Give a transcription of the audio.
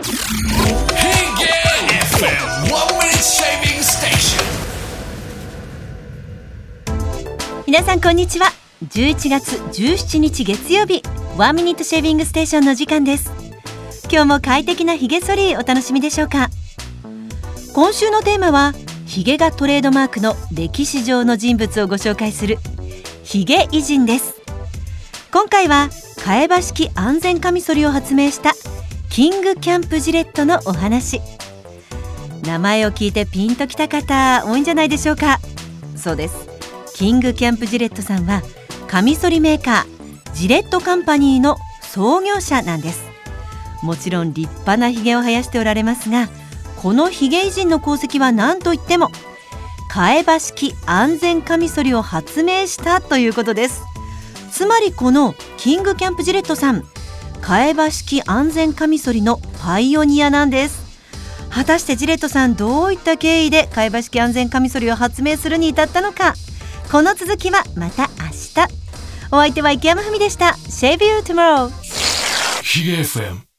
皆さんこんにちは。11月17日月曜日、1ミニットシェービングステーションの時間です。今日も快適なヒゲ剃りお楽しみでしょうか。今週のテーマはヒゲがトレードマークの歴史上の人物をご紹介するヒゲ偉人です。今回は替え刃式安全カミソリを発明したキングキャンプジレットのお話。名前を聞いてピンときた方多いんじゃないでしょうか。そうです、キングキャンプジレットさんはカミソリメーカージレットカンパニーの創業者なんです。もちろん立派なヒゲを生やしておられますが、このヒゲ偉人の功績は何といっても替え刃式安全カミソリを発明したということです。つまりこのキングキャンプジレットさん、替え刃式安全カミソリのパイオニアなんです。果たしてジレットさん、どういった経緯で替え刃式安全カミソリを発明するに至ったのか。この続きはまた明日。お相手は池山文でした。Shave you tomorrow。 ヒゲ FM